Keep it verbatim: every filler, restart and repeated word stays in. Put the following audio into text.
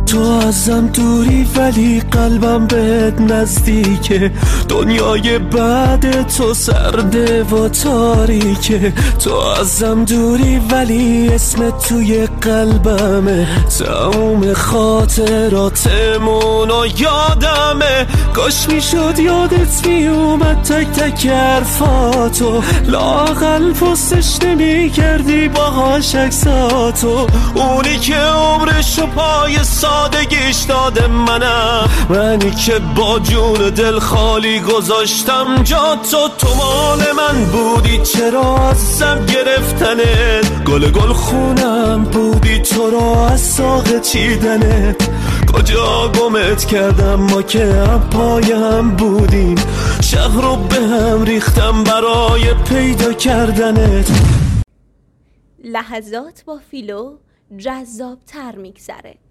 تو ازم دوری ولی قلبم بهت نزدیکه، دنیای بعد تو سرده و تاریکه. تو ازم دوری ولی اسمت توی قلبمه، تموم خاطراتمون و یادمه. کاش میشد یادت میومد تک تک حرفاتو، لااقل پستش نمی کردی باهاش عکساتو. اونی که عمرشو پای سادگیش داده منم، منی که با جون دل خالی گذاشتم جا تو. تو مال من بودی چرا ازم گرفتنت، گل گل خونم بودی تو را از ساق چیدنت. کجا گمت کردم ما که هم پای هم بودیم، شهر رو به هم ریختم برای پیدا کردنت. لحظات با فیلو جذاب تر میگذره.